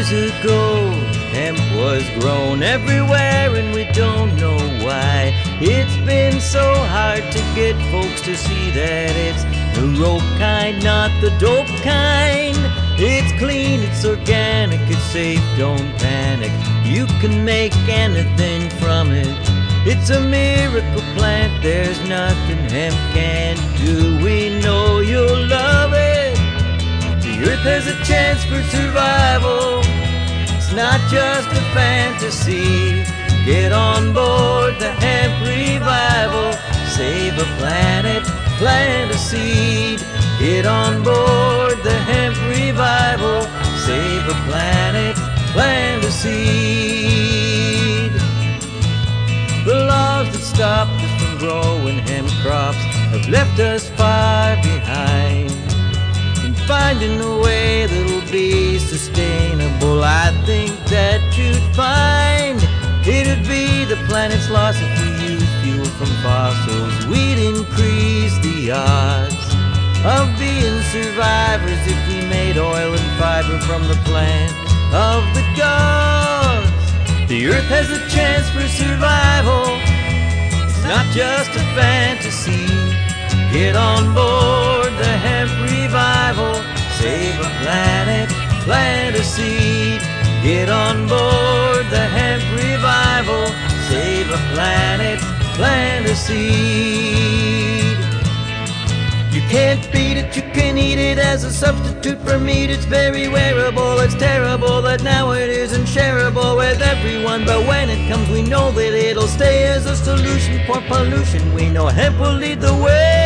years ago, hemp was grown everywhere and we don't know why. It's been so hard to get folks to see that it's the rope kind, not the dope kind. It's clean, it's organic, it's safe, don't panic. You can make anything from it. It's a miracle plant, there's nothing hemp can't do. We know you'll love it. The earth has a chance for survival. It's not just a fantasy. Get on board the hemp revival. Save a planet, plant a seed. Get on board the hemp revival. Save a planet, plant a seed. The laws that stopped us from growing hemp crops have left us far behind. In finding a way that'll be sustainable, I think that you'd find it'd be the planet's loss if we used fuel from fossils. We'd increase the odds of being survivors if we made oil and fiber from the plant of the gods. The earth has a chance for survival. It's not just a fantasy. Get on board the hemp revival. Save a planet, plant a seed. Get on board the hemp revival. Save a planet, plant a seed. You can't beat it, you can eat it as a substitute for meat. It's very wearable, it's terrible that now it isn't shareable with everyone. But when it comes, we know that it'll stay as a solution for pollution. We know hemp will lead the way.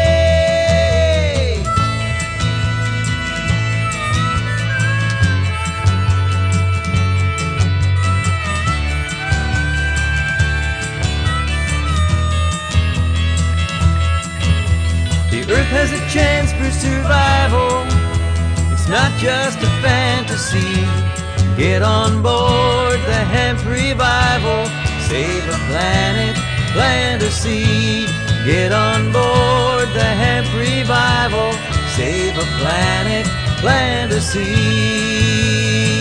Earth has a chance for survival. It's not just a fantasy. Get on board the hemp revival. Save a planet, plant a seed. Get on board the hemp revival. Save a planet, plant a seed.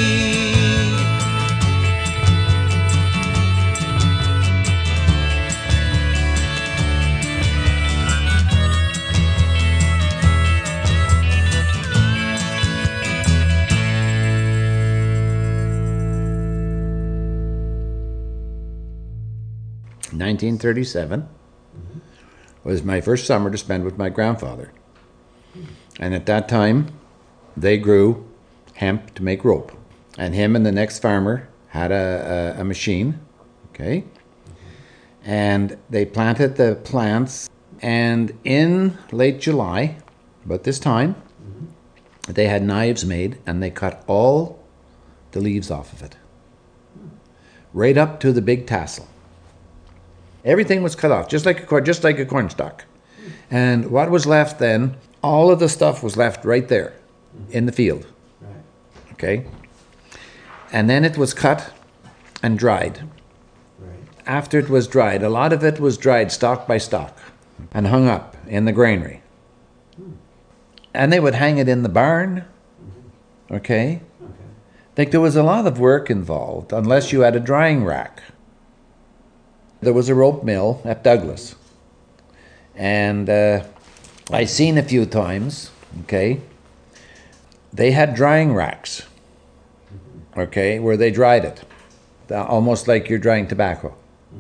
1937 was my first summer to spend with my grandfather. And at that time, they grew hemp to make rope. And him and the next farmer had a machine, okay? And they planted the plants, and in late July, about this time, they had knives made, and they cut all the leaves off of it, right up to the big tassel. Everything was cut off, just like a corn stalk. And what was left then, all of the stuff was left right there in the field. Okay? And then it was cut and dried. After it was dried, a lot of it was dried stalk by stalk and hung up in the granary. And they would hang it in the barn. Okay? Like, there was a lot of work involved, unless you had a drying rack. There was a rope mill at Douglas, and I seen a few times, okay, they had drying racks, okay, where they dried it, almost like you're drying tobacco.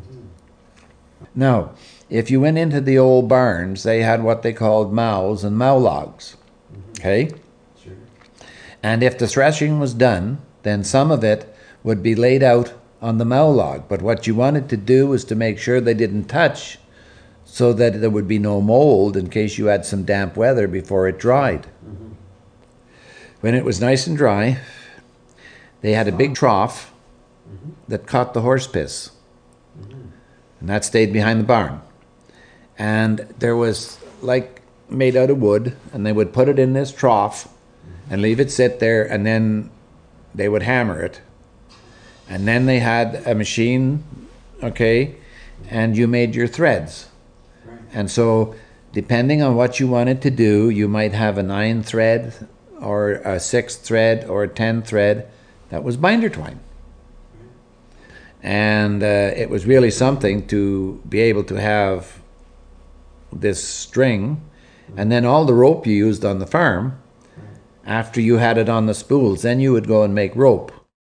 Now, if you went into the old barns, they had what they called mows and mow logs, okay? Sure. And if the threshing was done, then some of it would be laid out on the mow log. But what you wanted to do was to make sure they didn't touch, so that there would be no mold in case you had some damp weather before it dried. When it was nice and dry, they had a big trough that caught the horse piss. And that stayed behind the barn. And there was, like, made out of wood, and they would put it in this trough and leave it sit there, and then they would hammer it. And then they had a machine, okay, and you made your threads. And so, depending on what you wanted to do, you might have a 9 thread, or a 6 thread, or a 10 thread, that was binder twine. And it was really something to be able to have this string, and then all the rope you used on the farm, after you had it on the spools, then you would go and make rope